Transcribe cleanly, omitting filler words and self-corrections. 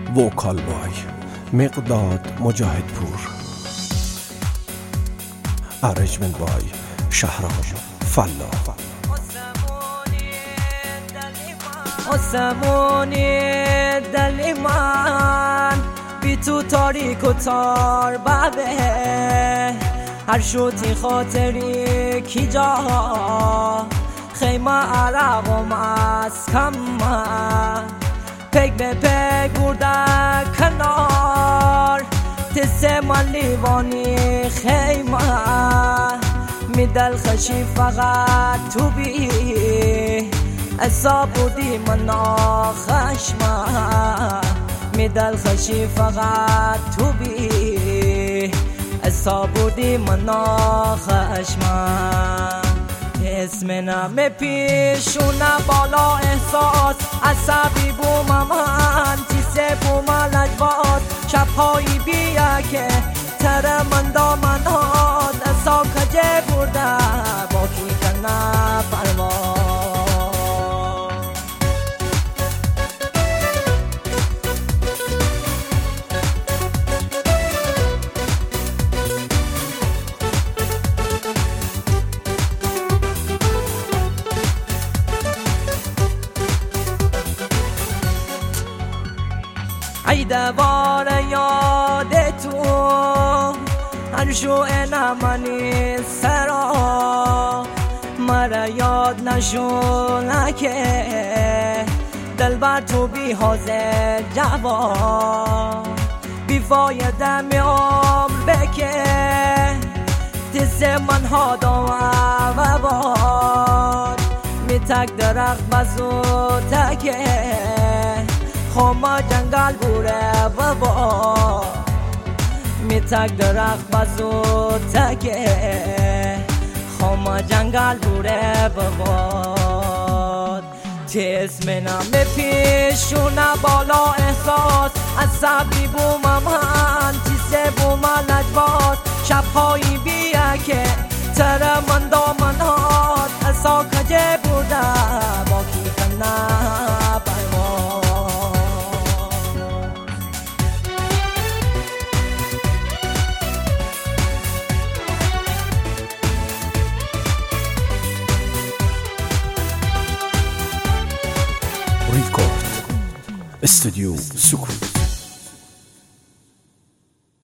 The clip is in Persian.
وکال بای مقداد مجاهد پور، ارنجمنت بای شهرام فلا. آسمونی دل من بی تو تاریک و تار ببه، هر شوتی خاطری کی جا خیمه عرق و مسکم پک به پک برده کنار تست من لیوانی خیمه میدل خشی فقط تو بی اصاب بودی من خشمه میدل خشی فقط تو بی اصاب بودی من خشمه اسم نم پیشونه بالا احساس عصبی بوم من چیزه بوم لجبات شبهایی بیا که تر من دامنات اصا کجه برده باکی کنه پرواز. ای دوار یاد تو هر شو نمانی سرا مرا یاد نشو نکه دل بر تو بی حاضر جوان بی فایده می عمر بکه تیز من ها دام و باد می تک درخت بزود تکه خما جنگل بوره بابا می تک درخت بزود تکه خما جنگل بوره بابا تیز منم پیشونه بالا احساس عصبی بوم من چیزه بوم لجبات شبهایی بیا که تر من دامنات اصا کجه بوده باکی کنه ریکورد استودیو سکوت.